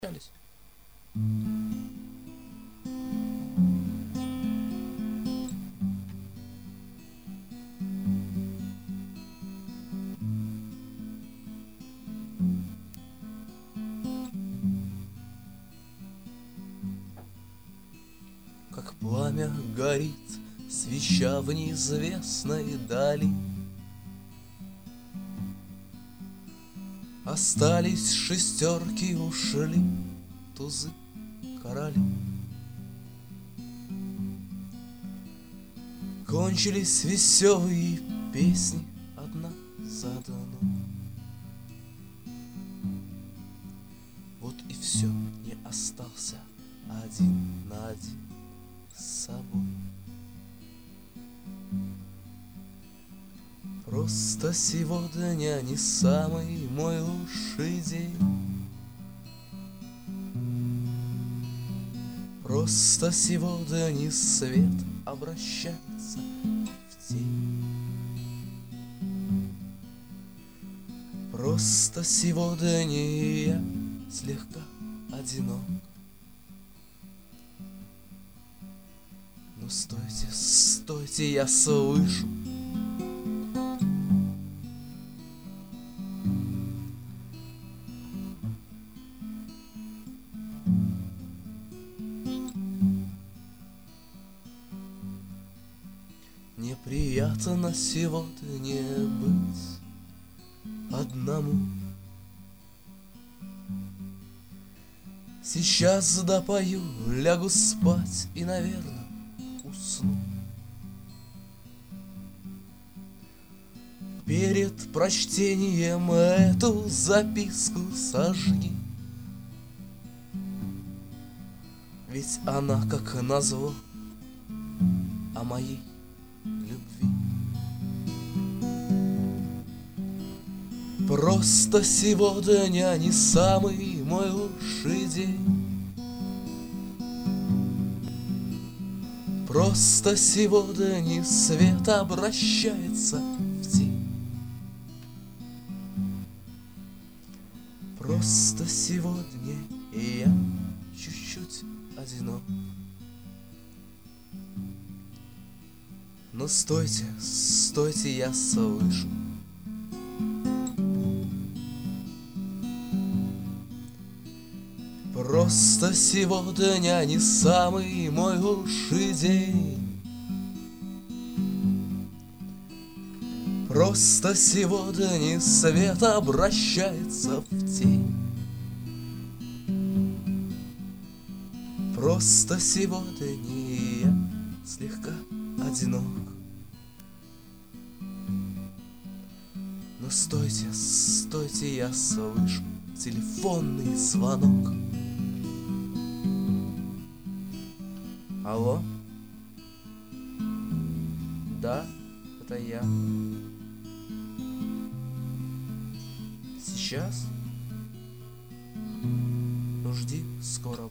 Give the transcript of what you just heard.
Общались. Как пламя горит свеча в неизвестной дали, остались шестерки, ушли тузы, короли. Кончились веселые песни одна за одной. Вот и все, не остался один на один с собой. Просто сегодня не самый мой лучший день. Просто сегодня свет обращается в тень. Просто сегодня я слегка одинок. Но стойте, стойте, я слышу. Неприятно сегодня быть одному. Сейчас допою, лягу спать и, наверное, усну. Перед прочтением эту записку сожги, ведь она, как назло, о моей любви. Просто сегодня не самый мой лучший день. Просто сегодня свет обращается в тень. Просто сегодня я чуть-чуть одинок. Но стойте, стойте, я слышу. Просто сегодня не самый мой лучший день. Просто сегодня свет обращается в тень. Просто сегодня я слегка одинок. Но стойте, стойте, я слышу телефонный звонок. Алло? Да, это я. Сейчас? Ну жди, скоро